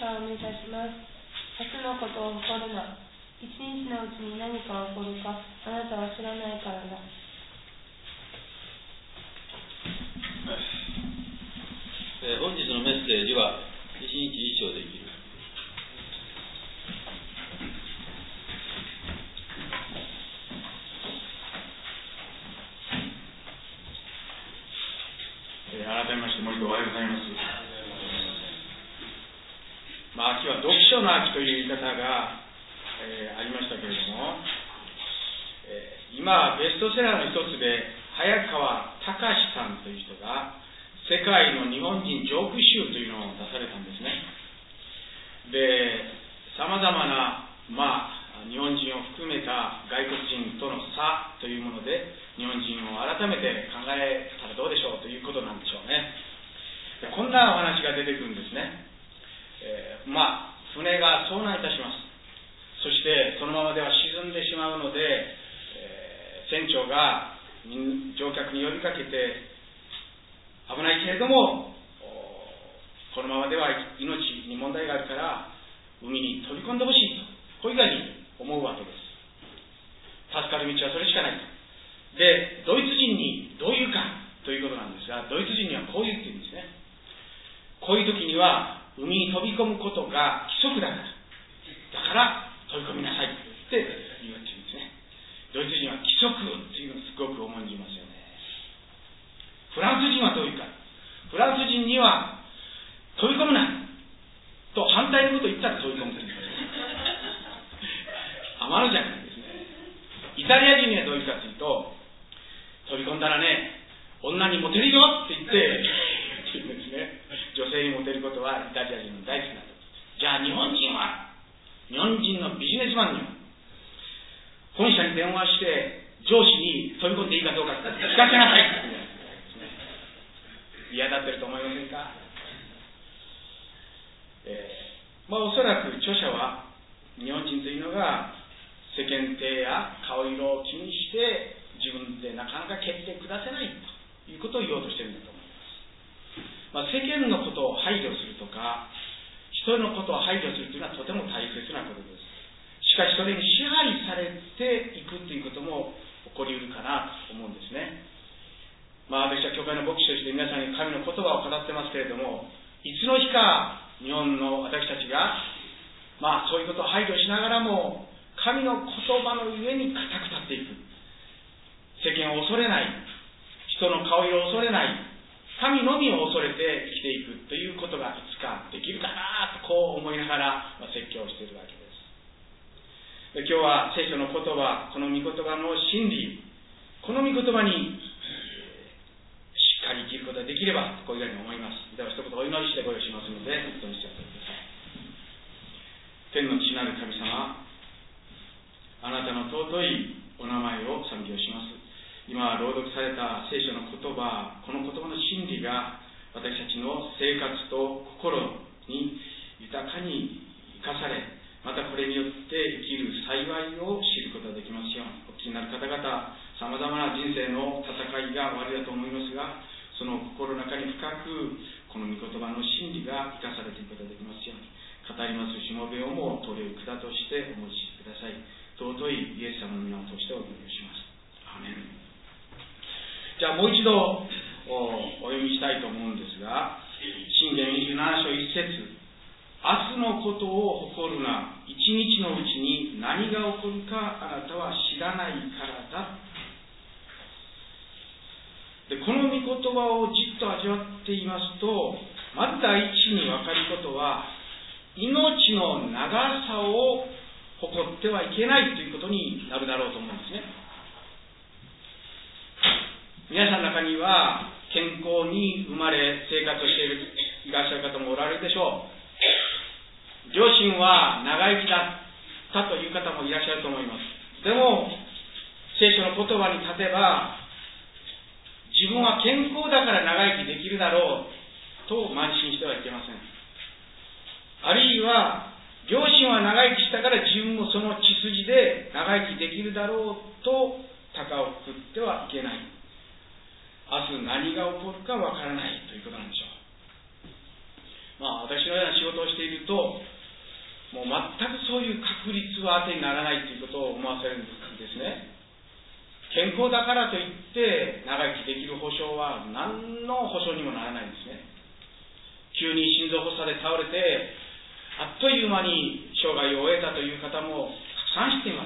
かを目指します。明日のことを誇るな。一日のうちに何か起こるか、あなたは知らないからだ。 本日のメッセージは、一日一生で生きる。 改めまして、もう一度おはようございます。秋は読書の秋という言い方が、ありましたけれども、今、ベストセラーの一つで、早川隆さんという人が、世界の日本人ジョーク集というのを出されたんですね。で、さまざまな、日本人を含めた外国人との差というもので、日本人を改めて考えたらどうでしょうということなんでしょうね。で、こんなお話が出てくるんですね。船が遭難いたします。そしてそのままでは沈んでしまうので、船長が乗客に呼びかけて、危ないけれどもこのままでは命に問題があるから海に飛び込んでほしいと、こういうふうに思うわけです。助かる道はそれしかないと。で、ドイツ人にどう言うかということなんですが、ドイツ人にはこう言ってるんですね。こういう時には海に飛び込むことが規則だから飛び込みなさいって言われてるんですね。ドイツ人は規則っていうのをすごく重んじますよね。フランス人はどういうか。フランス人には飛び込むなと反対のことを言ったら飛び込むという余るじゃないですね。イタリア人にはどういうかというと、飛び込んだらね、女にモテるよって言って言うんですね。女性にモテることはイタリア人の大好きなこと。じゃあ日本人のビジネスマンには本社に電話して上司に飛び込んでいいかどうか聞かせなさいって言うんですね。嫌だってると思いませんか。おそらく著者は日本人というのが世間体や顔色を気にして自分でなかなか決定下せないということを言おうとしているんだと思います。世間のことを配慮するとか人のことを配慮するというのはとても大切なことです。しかしそれに支配されていくということも起こりうるかなと思うんですね。私は教会の牧師として皆さんに神の言葉を語ってますけれども、いつの日か日本の私たちがそういうことを配慮しながらも神の言葉の上に固く立っていく、世間を恐れない、人の顔色を恐れない、神のみを恐れて生きていくということがいつかできるかなとこう思いながら説教をしているわけです。で、今日は聖書の言葉、この御言葉の真理、この御言葉にしっかり生きることができればこういうふうに思います。では一言お祈りしてご用意しますのでお祈りしてください。天の父なる神様、あなたの尊いお名前を賛美をします。今朗読された聖書の言葉、この言葉の真理が私たちの生活と心に豊かに生かされ、またこれによって生きる幸いを知ることができますように。お聞きになる方々、さまざまな人生の戦いがおありだと思いますが、その心の中に深くこの御言葉の真理が生かされていくことができますように。語りますしもべをも取り管としてお持ちください。尊いイエス様の皆を通してお祈りします。アーメン。じゃあもう一度お読みしたいと思うんですが、箴言27章1節、明日のことを誇るな、一日のうちに何が起こるかあなたは知らないからだ。で、この御言葉をじっと味わっていますと、まず第一に分かることは、命の長さを誇ってはいけないということになるだろうと思うんですね。皆さんの中には健康に生まれ生活をしていらっしゃる方もおられるでしょう。両親は長生きだったという方もいらっしゃると思います。でも聖書の言葉に立てば、自分は健康だから長生きできるだろうと慢心してはいけません。あるいは両親は長生きしたから自分もその血筋で長生きできるだろうと高をくくってはいけない。明日何が起こるかわからないということなんでしょう。 私のような仕事をしていると、もう全くそういう確率は当てにならないということを思わせるんですね。健康だからといって長生きできる保証は何の保証にもならないんですね。急に心臓発作で倒れて、あっという間に生涯を終えたという方もたくさん知っています。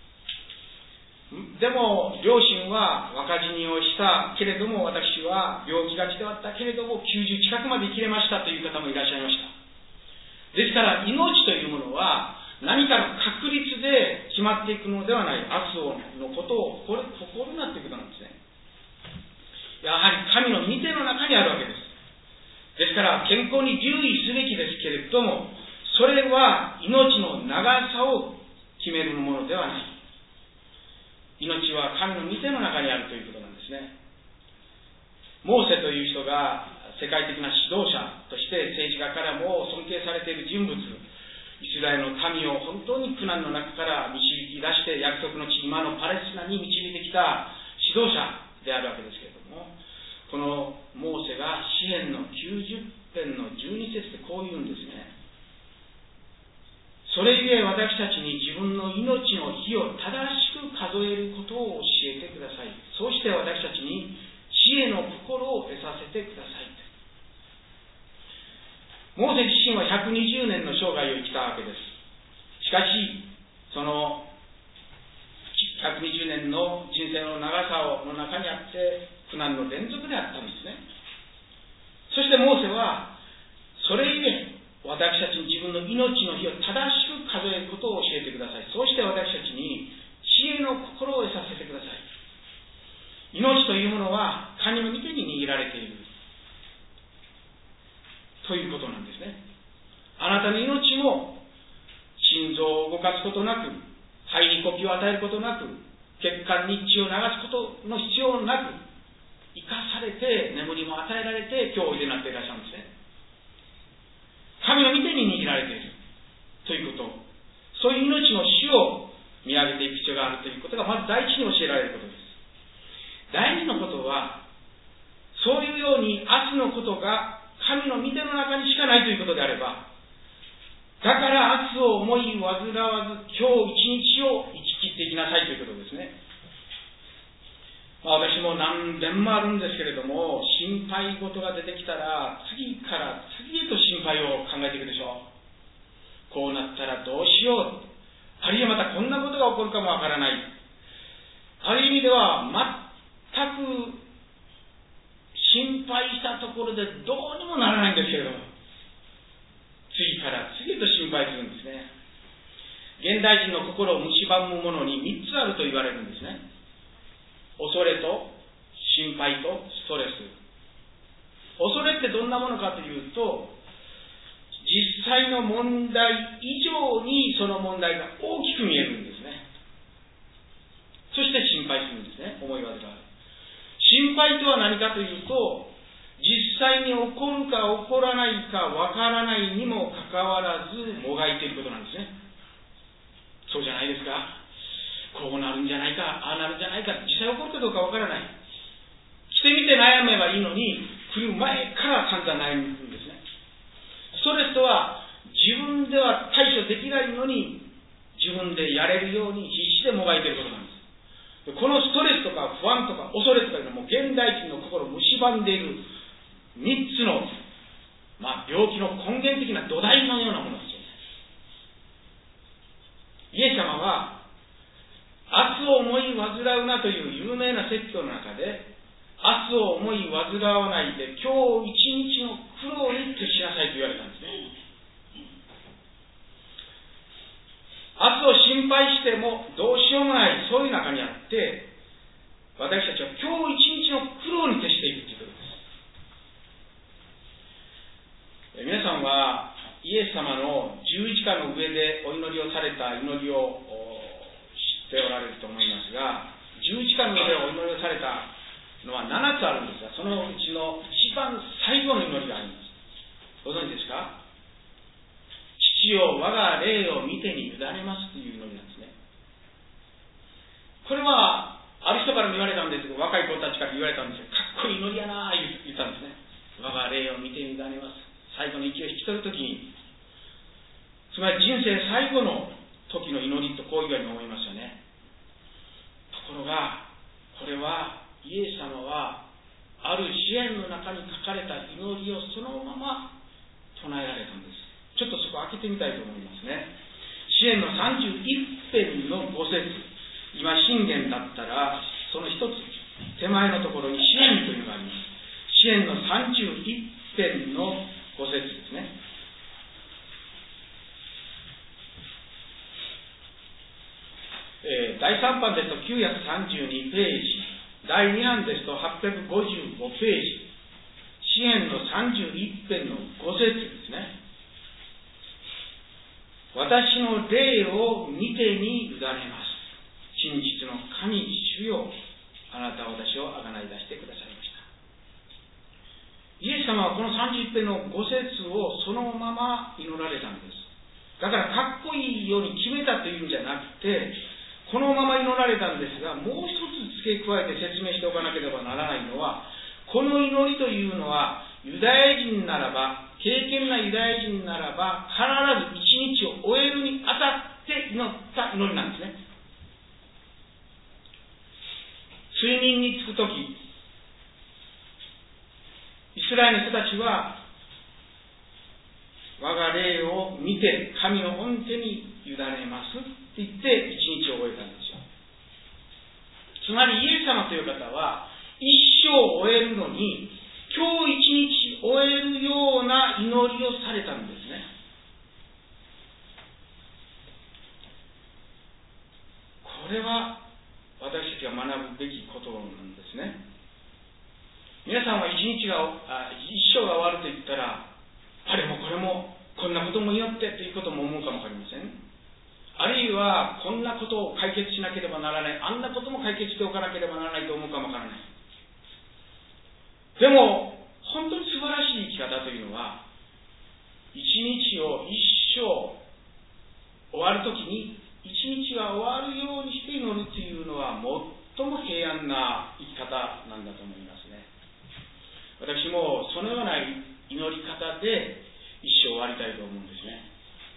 でも両親は若死にをしたけれども、私は病気がちであったけれども90近くまで生きれましたという方もいらっしゃいました。ですから命というものは何かの確率で決まっていくのではない、明日のことを誇るなということなんですね。やはり神の御手の中にあるわけです。ですから健康に留意すべきですけれども、それは命の長さを決めるものではない。命は神の御手の中にあるということなんですね。モーセという人が世界的な指導者として政治家からも尊敬されている人物、イスラエルの民を本当に苦難の中から導き出して約束の地、今のパレスチナに導いてきた指導者であるわけですけれども、このモーセが詩編の90編の12節でこう言うんですね。それゆえ私たちに自分の命の日を正しく数えることを教えてください。そうして私たちに知恵の心を得させてください。モーセ自身は120年の生涯を生きたわけです。しかしその120年の人生の長さの中にあって苦難の連続であったんですね。そしてモーセはそれゆえ私たちに自分の命の日を正しく数えることを教えてください。そうして私たちに知恵の心を得させてください。命というものは神の御手に握られているということなんですね。あなたの命も心臓を動かすことなく、肺に呼吸を与えることなく、血管に血を流すことの必要なく、生かされて眠りも与えられて今日おいでになっていらっしゃるんですね。神の御手に握られているということ、そういう命の死を見上げていく必要があるということがまず第一に教えられることです。第二のことは、そういうように明日のことが神の御手の中にしかないということであれば、だから明日を思い煩わず今日一日を生き切っていきなさいということですね。私も何遍もあるんですけれども、心配事が出てきたら次から次へと心配を考えていくでしょう。こうなったらどうしよう、あるいはまたこんなことが起こるかもわからない、ある意味では全く心配したところでどうにもならないんですけれども、次から次へと心配するんですね。現代人の心を蝕むものに3つあると言われるんですね。恐れと心配とストレス。恐れってどんなものかというと、実際の問題以上にその問題が大きく見えるんですね。そして心配するんですね。思い煩う。心配とは何かというと、実際に起こるか起こらないかわからないにもかかわらずもがいていることなんですね。そうじゃないですか。こうなるんじゃないか、ああなるんじゃないか、実際起こるかどうかわからない。来てみて悩めばいいのに、来る前から散々悩むんですね。ストレスとは自分では対処できないのに自分でやれるように必死でもがいていることなんです。このストレスとか不安とか恐れとかいうのも現代人の心を蝕んでいる3つの、病気の根源的な土台のようなものですよね。イエス様は明日を思い煩うなという有名な説教の中で、明日を思い煩わないで今日一日の苦労に徹しなさいと言われたんですね。明日を心配してもどうしようもない、そういう中にあって私たちは今日一日の苦労に徹していくということです。皆さんはイエス様の十字架の上でお祈りをされた祈りを知っておられると思いますが、十字架の上でお祈りをされたのは7つあるんですが、そのうちの一番最後の祈りがあります。ご存知ですか？父よ、我が霊を見てに委ねますという祈りなんですね。これはある人からも言われたんですけど、若い子たちから言われたんですよ。かっこいい祈りやなぁ言ったんですね。我が霊を見てに委ねます。 最後の息を引き取るときに、つまり人生最後の時の祈りとこういうように思いますよね。ところがこれはイエス様はある詩篇の中に書かれた祈りをそのまま唱えられたんです。ちょっとそこ開けてみたいと思いますね。詩篇の31編の5節、今箴言だったらその一つ手前のところに詩篇というのがあります。詩篇の31編の5節ですね。第3版ですと932ページ、第2版ですと855ページ、詩篇の31編の5節ですね。私の霊を見てに委ねます。真実の神主よ、あなたは私をあがない出してくださいました。イエス様はこの31編の5節をそのまま祈られたんです。だからかっこいいように決めたというんじゃなくて、このまま祈られたんですが、もう一つ付け加えて説明しておかなければならないのは、この祈りというのはユダヤ人ならば、敬虔なユダヤ人ならば必ず一日を終えるにあたって祈った祈りなんですね。睡眠につくとき、イスラエルの人たちは我が霊を見て神の御手に委ねますって言って一日を終えたんですよ。つまりイエス様という方は一生を終えるのに今日一日終えるような祈りをされたんですね。これは私たちが学ぶべきことなんですね。皆さんは一生が終わると言ったら、あれもこれもこんなことも祈ってということも思うかもわかりません。あるいはこんなことを解決しなければならない、あんなことも解決しておかなければならないと思うかもわからない。でも本当に素晴らしい生き方というのは、一日を一生終わるときに一日が終わるようにして祈るというのは最も平安な生き方なんだと思いますね。私もそのような祈り方で一生終わりたいと思うんですね。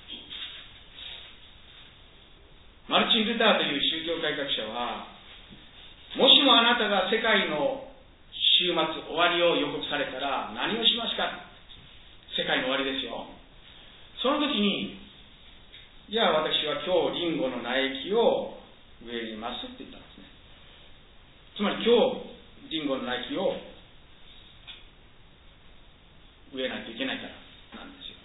マルチン・ルターという宗教改革者は、もしもあなたが世界の終末終わりを予告されたら何をしますか。世界の終わりですよ。その時に、じゃあ私は今日リンゴの苗木を植えますって言ったんですね。つまり今日リンゴの苗木を植えないといけないからなんですよ。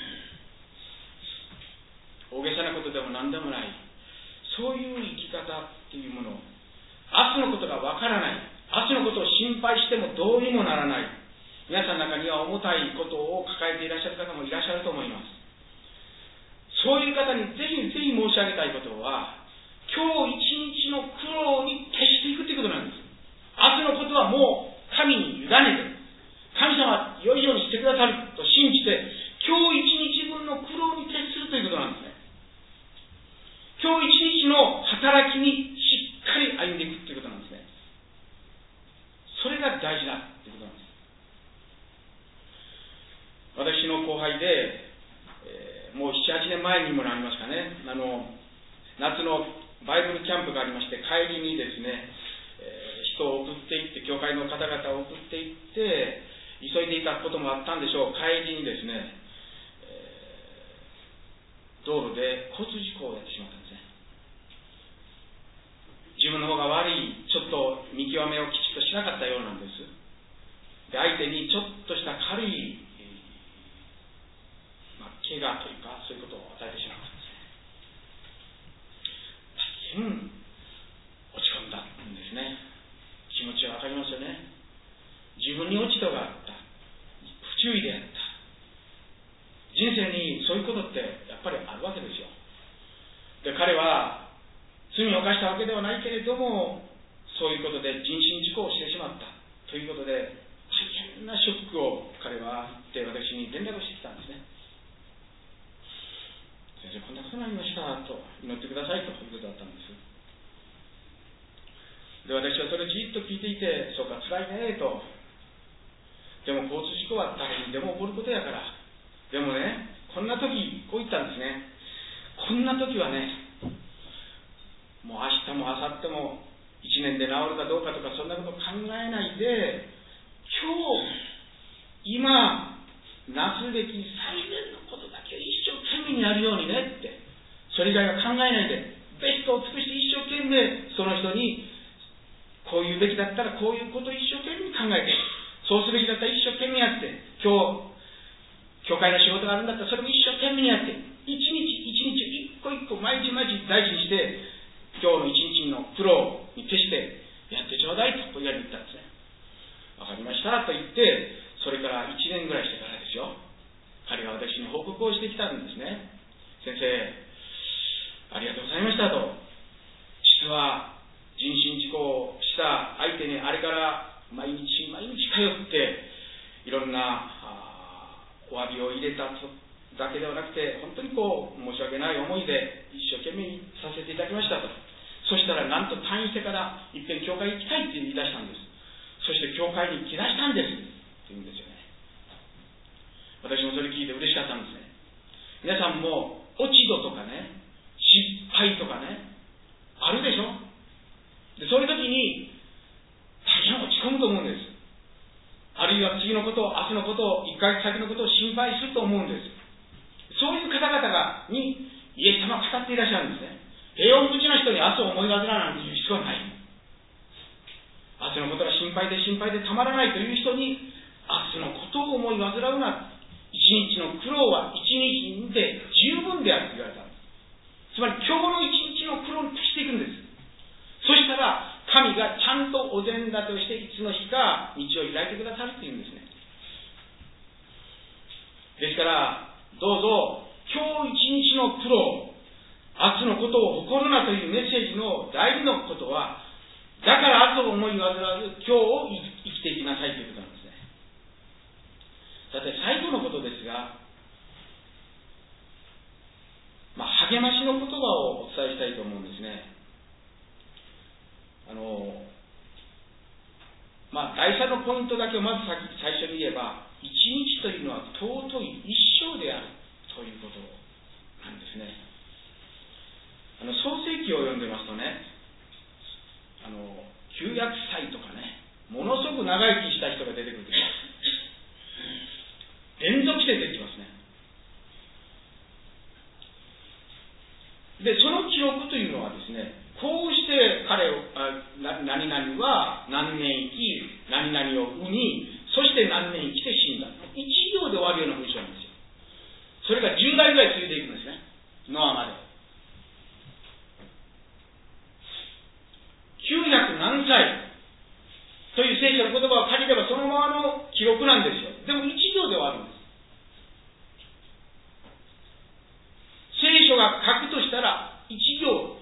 大げさなことでも何でもない、そういう生き方っていうもの、明日のことがわからない、明日のことを心配してもどうにもならない、皆さんの中には重たいことを抱えていらっしゃる方もいらっしゃると思います。そういう方にぜひぜひ申し上げたいことは、今日一日の苦労に徹していくということなんです。明日のことはもう神に委ねて、神様は良いようにしてくださると信じて、今日一日分の苦労に徹するということなんですね。今日一日の働きにしっかり歩んでいくということなんですね。それが大事だということなんです。私の後輩で、もう7、8年前にもなりますかね、夏のバイブルキャンプがありまして、帰りにですね、人を送っていって、教会の方々を送っていって、急いでいたこともあったんでしょう。帰りにですね、道路で交通事故をやってしまったんですね。自分の方が悪い、ちょっと見極めをきちっとしなかったようなんです。で、相手にちょっとした軽い怪我というか、そういうことを与えてしまったんですね。大変落ち込んだんですね。気持ちはわかりますよね。自分に落ち度があった、不注意であった。人生にそういうことってやっぱりあるわけですよ。で、彼は罪を犯したわけではないけれども、そういうことで人身事故をしてしまったということで、大変なショックを彼は言って私に連絡してきたんですね。先生、こんなことになりましたと、祈ってくださいということだったんです。で、私はそれをじっと聞いていて、そうか、辛いねと。でも交通事故は誰にでも起こることやから、 時はね、もう明日も明後日も1年で治るかどうかとか、そんなこと考えないで、今なすべき最善のことだけを一生懸命にやるようにねって、それ以外は考えないで、ベストを尽くして一生懸命その人に、こう言うべきだったらこういうことを一生懸命考えて、そうすべきだったら一生懸命やって、今日教会の仕事があるんだったらそれも一生懸命にやって、一日一日一個一個毎日毎日大事にして、今日の一日の苦労に徹してやってちょうだいとやりに言ったんですね。わかりましたと言って、それから1年ぐらいしてからですよ、彼が私に報告をしてきたんですね。先生、ありがとうございましたと。実は人身事故をした相手にあれから毎日毎日通っていろんなお詫びを入れただけではなくて、本当に申し訳ない思いで一生懸命にさせていただきましたと。そしたらなんと退院してからいっぺん教会に行きたいって言い出したんです。そして教会に来だしたんですって言うんですよね。私もそれ聞いて嬉しかったんですね。皆さんも落ち度とかね、失敗とかね、あるでしょ。でそういう時に大変落ち込むと思うんです。あるいは次のこと、明日のこと、1ヶ月先のことを心配すると思うんです。そういう方々にイエス様は語っていらっしゃるんですね。平穏無知な人に明日を思い煩うなんていう必要はない。明日のことが心配で心配でたまらないという人に、明日のことを思い煩うな。一日の苦労は一日で十分であると言われたんです。つまり今日の一日の苦労に達していくんです。そしたら神がちゃんとお膳立てをしていつの日か道を開いてくださるというんですね。ですからどうぞ今日一日の苦労、明日のことを誇るなというメッセージの第二のことは、だから明日を思い煩わず今日を生きていきなさいということなんですね。さて最後のことですが、励ましの言葉をお伝えしたいと思うんですね。第3のポイントだけをまず最初に言えば、一日というのは尊い一生であるということなんですね。創世記を読んでますとね、900歳とかね、ものすごく長生きした人が出てくるんです。連続して出てきますね。でその記録というのはですね、こうして彼を何々は何年生き、何々を産み、そして何年生きて死んだ、一行で終わるような文章なんですよ。それが10代ぐらい続いていくんですね、ノアまで。900何歳という聖書の言葉を借りればそのままの記録なんですよ。でも一行で終わるんです。聖書が書くとしたら一行。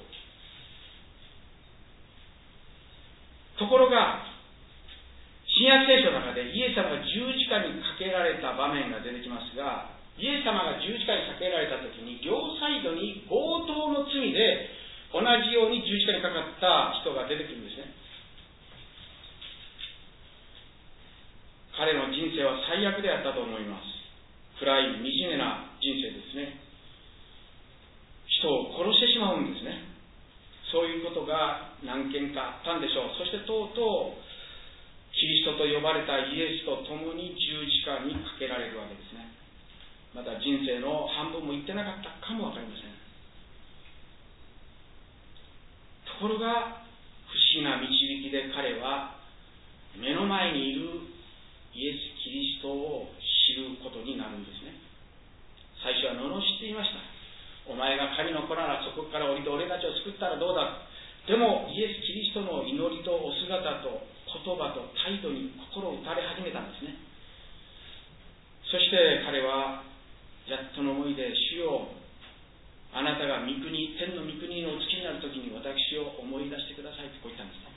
ところが新約聖書の中でイエス様が十字架にかけられた場面が出てきますが、イエス様が十字架にかけられた時に両サイドに強盗の罪で同じように十字架にかかった人が出てくるんですね。彼の人生は最悪であったと思います。暗い惨めな人生ですね。人を殺してしまうんですね。そういうことが何件かあったんでしょう。そしてとうとうキリストと呼ばれたイエスと共に十字架にかけられるわけですね。まだ人生の半分もいってなかったかもわかりません。ところが不思議な導きで彼は目の前にいるイエス・キリストを知ることになるんですね。最初は罵っていました。お前が神の子ならそこから降りて俺たちを救ったらどうだ。でもイエス・キリストの祈りとお姿と言葉と態度に心を打たれ始めたんですね。そして彼はやっとの思いで、主よ、あなたが御国、天の御国のお付きになるときに私を思い出してくださいとこう言ったんですね。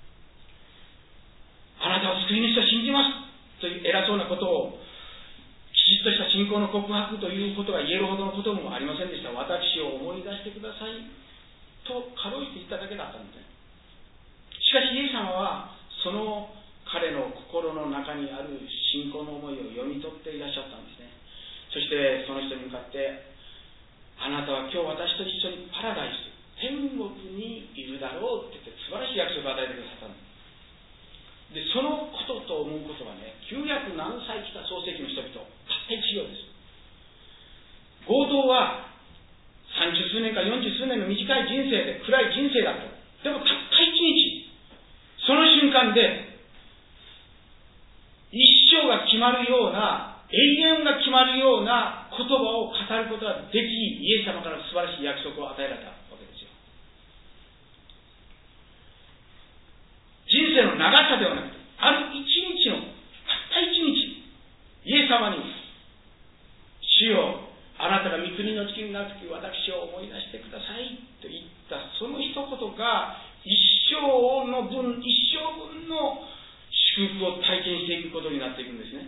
あなたを救い主と信じますという偉そうなことをきちっとした信仰の告白ということが言えるほどのこともありませんでした。私を思い出してくださいと軽いて言っただけだったんですね。しかしイエス様はその彼の心の中にある信仰の思いを読み取っていらっしゃったんですね。そしてその人に向かって、 あなたは今日私と一緒にパラダイス、天国にいるだろうって言って素晴らしい約束を与えてくださったんです。で、そのことと思うことはね、900何歳来た創世記の人々、たった1秒です。強盗は30数年か40数年の短い人生で、暗い人生だった。でもたった1日、その瞬間で、一生が決まるような、永遠が決まるような言葉を語ることができ、イエス様から素晴らしい約束を与えられたわけですよ。人生の長さではなくて、ある一日の、たった一日、イエス様に、主よ、あなたが御国の月になるとき、私を思い出してくださいと言った、その一言が、一生分の祝福を体験していくことになっていくんですね。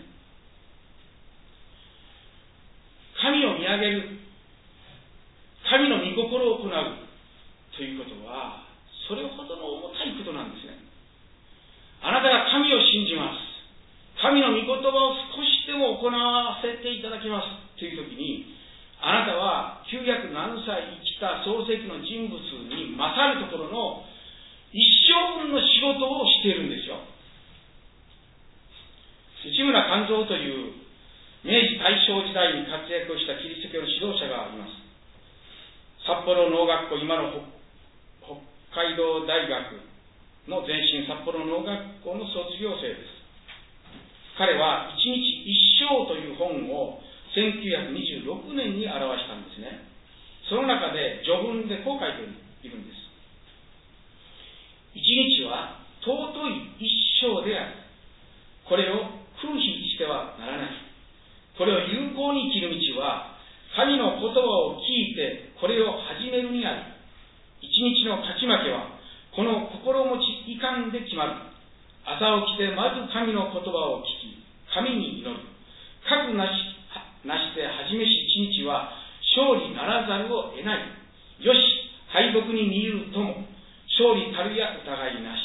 神を見上げる、神の御心を行うということは、それほどの重たいことなんですね。あなたが神を信じます。神の御言葉を少しでも行わせていただきますというときに、あなたは900何歳生きた創世記の人物に勝るところの一生分の仕事をしているんですよ。市村勘三という明治大正時代に活躍をしたキリスト教の指導者がいます。札幌農学校、今の北海道大学の前身札幌農学校の卒業生です。彼は一日一生という本を1926年に表したんですね。その中で序文でこう書いているんです。一日は尊い一生である。これを空費してはならない。これを有効に生きる道は、神の言葉を聞いてこれを始めるにある。一日の勝ち負けは、この心持ちいかんで決まる。朝起きてまず神の言葉を聞き、神に祈る。覚なして始めし一日は、勝利ならざるを得ない。よし、敗北に見るとも、勝利たるや疑いなし。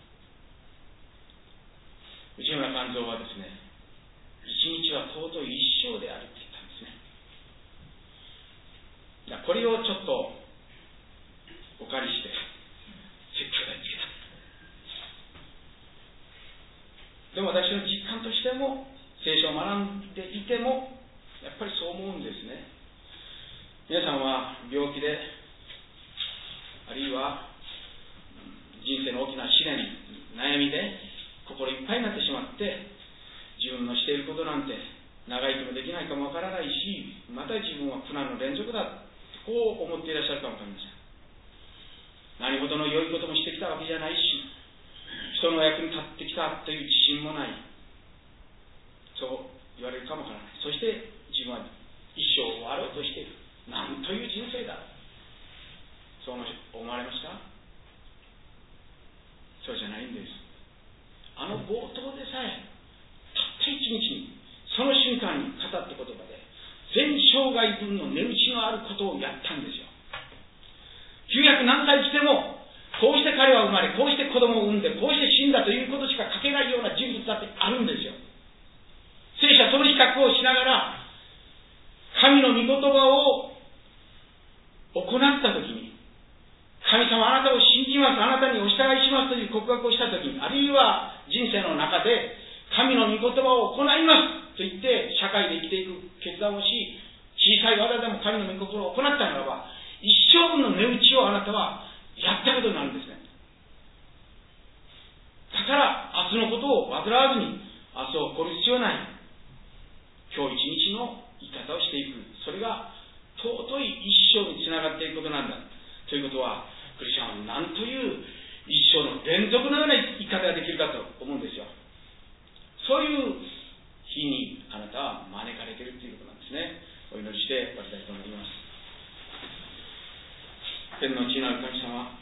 内村勘三はですね、一日は尊い一生であるって言ったんですね。これをちょっとお借りして説教台につけた。でも私の実感としても、聖書を学んでいてもやっぱりそう思うんですね。皆さんは病気で、あるいは人生の大きな試練、悩みで心いっぱいになってしまって、自分のしていることなんて長生きもできないかもわからないし、また自分は苦難の連続だ、こう思っていらっしゃるかもわかりません。何事の良いこともしてきたわけじゃないし、人の役に立ってきたという自信もない、そう言われるかもわからない。そして自分は一生終わろうとしている。なんという人生だ、そう思われました？そうじゃないんです。あの冒頭でさえ、たった一日に、その瞬間に語った言葉で、全生涯分の値打ちのあることをやったんですよ。900何歳来ても、こうして彼は生まれ、こうして子供を産んで、こうして死んだということしか書けないような人物だってあるんですよ。聖書取り比較をしながら、神の御言葉を行ったときに、神様あなたを信じます、あなたにお従いしますという告白をしたときに、あるいは人生の中で神の御言葉を行いますと言って社会で生きていく決断をし、小さい技でも神の御心を行ったならば、一生分の値打ちをあなたはやったことになるんですね。だから明日のことを煩わずに、明日を起こる必要ない、今日一日の生き方をしていく、それが尊い一生につながっていくことなんだということは、クリスチャンは何という一生の連続のような生き方ができるかと思うんですよ。そういう日にあなたは招かれているということなんですね。お祈りして終わりたいと思います。天の地なる神様、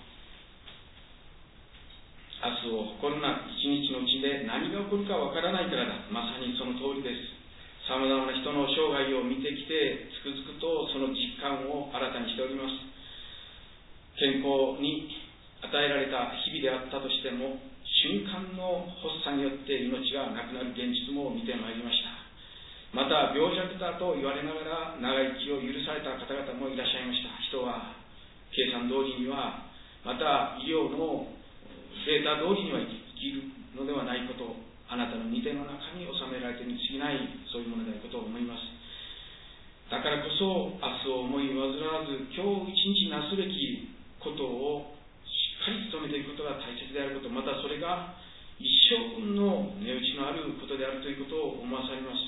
明日を誇るな、一日のうちで何が起こるかわからないからだ。まさにその通りです。さまざまな人の生涯を見てきて、つくづくとその実感を新たにしております。健康に与えられた日々であったとしても、瞬間の発作によって命がなくなる現実も見てまいりました。また病弱だと言われながら長生きを許された方々もいらっしゃいました。人は計算通りには、また医療のデータ通りには生きるのではないこと、あなたの御手の中に収められているに過ぎない、そういうものであることを思います。だからこそ、明日を思い煩わず、今日一日なすべきことをしっかり努めていくことが大切であること、またそれが一生分の値打ちのあることであるということを思わされます。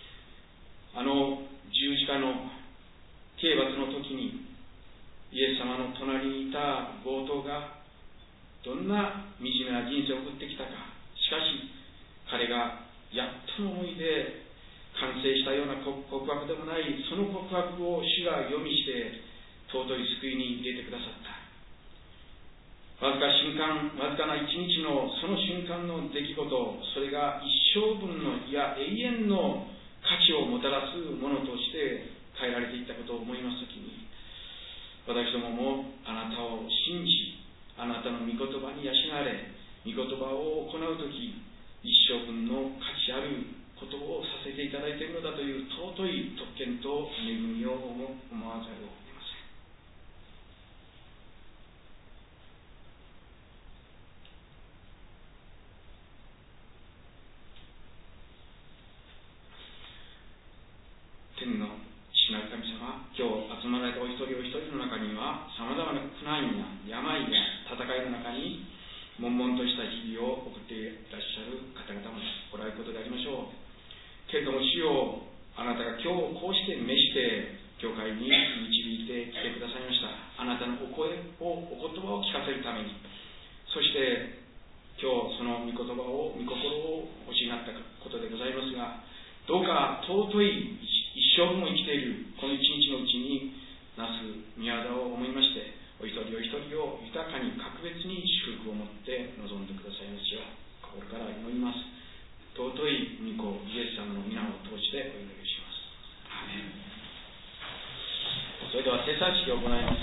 十字架の刑罰の時に、イエス様の隣にいた強盗がどんな惨めな人生を送ってきたか。しかし彼がやっとの思いで完成したような告白でもない、その告白を主が読みして尊い救いに入れてくださった。わずかな一日のその瞬間の出来事、それが一生分の、いや永遠の価値をもたらすものとして変えられていったことを思いますときに、私どももあなたを信じ、あなたの御言葉に養われ、御言葉を行うとき、一生分の価値あることをさせていただいているのだという尊い特権と恵みを思わざるを得ません。天の父なる神様、今日集まられたお一人お一人の中には、さまざまな苦難や病や戦いの中に悶々とした日々を送っていらっしゃる方々もおられることでありましょう。けれども主よ、あなたが今日こうして召して教会に導いてきてくださいました。あなたのお声を、お言葉を聞かせるために、そして今日その御言葉を、御心をおしになったことでございますが、どうか尊い一生分を生きているこの一日のうちになす宮業を思いまして、お一人お一人を豊かに格別に祝福を持って臨んでくださいますよう心から祈ります。尊い御子イエス様の皆を通してお祈りします。アーメン。それでは手差しを行います。